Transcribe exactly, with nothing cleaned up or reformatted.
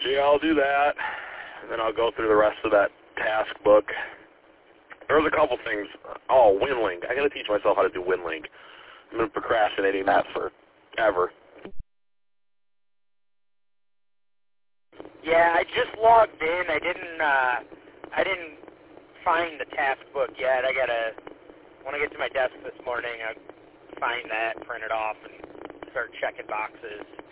Yeah, I'll do that, and then I'll go through the rest of that task book. There's a couple things. Oh, WinLink. I got to teach myself how to do WinLink. I've been procrastinating that forever. Yeah, I just logged in. I didn't. Uh, I didn't find the task book yet. I gotta. When I get to my desk this morning, I'll find that, print it off, and start checking boxes.